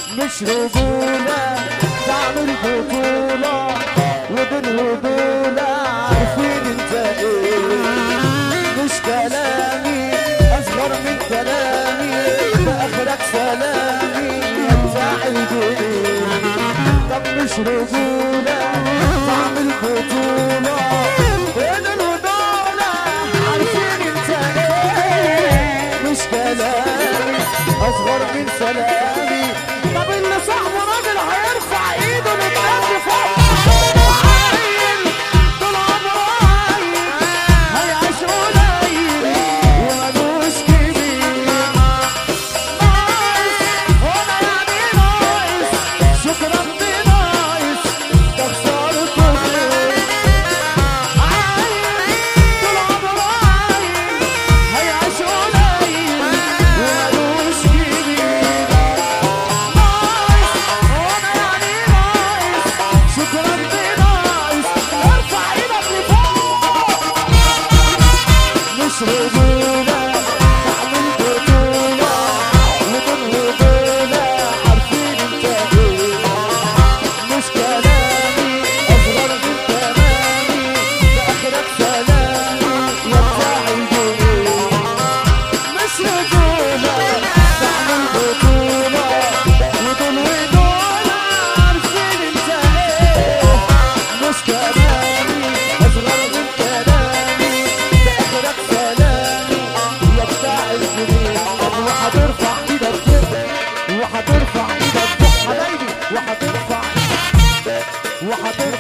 مش رجولة تعمل بطولة وبالرجولة عارفين انت ايه. مش كلامي اصغر من كلامي باخرك سلامي بتاع الجيل. طب مش رجولة تعمل بطولة وبالرجولة عارفين انت ايه. مش كلامي اصغر من سلامي. طب اللي صاحبه راجل هيرفع ايده للقلب فوق. عايل طول عمره عايل هيعيش قليل ومالوش كبير. ناقص وانا يعني ناقص شكرا بناقص ده خسارته خير. عايل طول عمره عايل هيعيش قليل ومالوش كبير. شكرا بناقص ارفع ايدك لفوق. مش رجولة تعمل بطولة ومن رجولة عارفين انت ايه. مش كلامي اصغر من كلامي باخرك سلامي يا بتاع الجيل. مش رجولة تعمل بطولة ودول ودول عارفين انت ايه. مش كلامي اصغر من كلامي باخرك سلامي يا بتاع الجنين. وهترفع ايدك كده وهترفع ايدك فوق حبايبي وهترفع